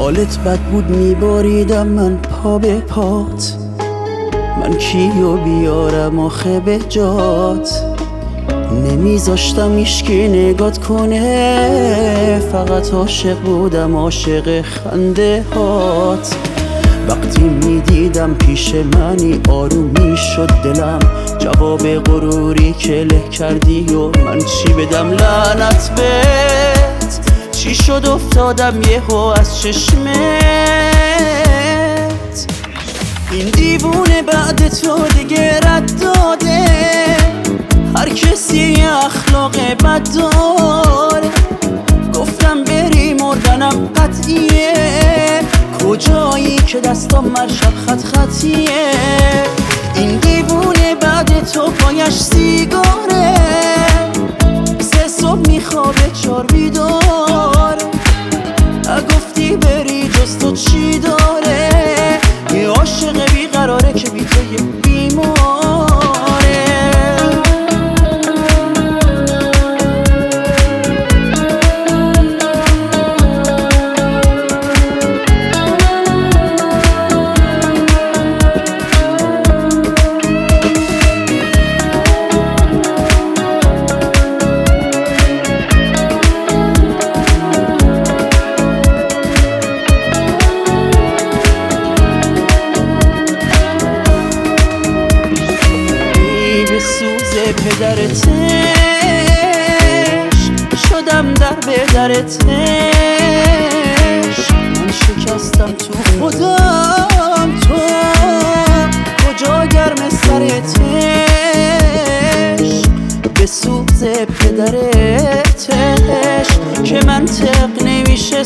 حالت بد بود میباریدم من پا به پات، من کیو بیارم آخه به جات؟ نمیذاشتم ایشکی نگات کنه، فقط عاشق بودم عاشق خنده هات. وقتی میدیدم پیش منی آروم میشد دلم، جواب غروری که له کردی و من چی بدم لعنت بهت؟ چی شد افتادم یهو از چشمت؟ این دیوونه بعد تو دیگه رد داده، هر کسی اخلاق بد داره. گفتم بری مردنم قطعیه، کجایی که دستم مرشب خط خطیه. این دیوونه بعد تو پایش سیگاره، 3 صبح میخوابه 4 بیداره. گفتی بری جز تو چی داره؟ یه عاشق بیقراره که بی تو یه بیماره. پدرتش شدم در بدرتش، من شکستم تو خودم، تو کجا گرم سرتش؟ به سوز پدرتش که منطق نمیشه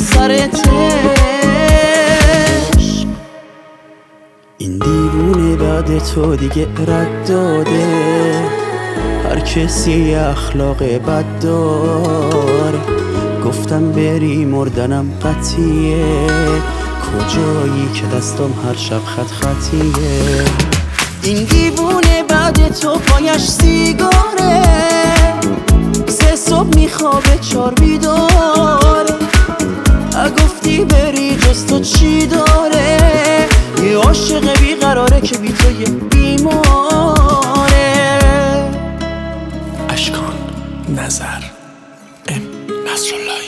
سرتش. این دیوونه بعد تو دیگه رد داده، هر کسی اخلاق بد داره. گفتم بری مردنم قطعیه، کجایی که دستم هر شب خط خطیه. این دیوونه بعد تو پایش سیگاره، 3 صبح میخوابه 4 بیداره. گفتی بری جز تو چی داره؟ یه عاشق بیقراره که بی تو یه بیماره. اشکان نظر ام نصرالله.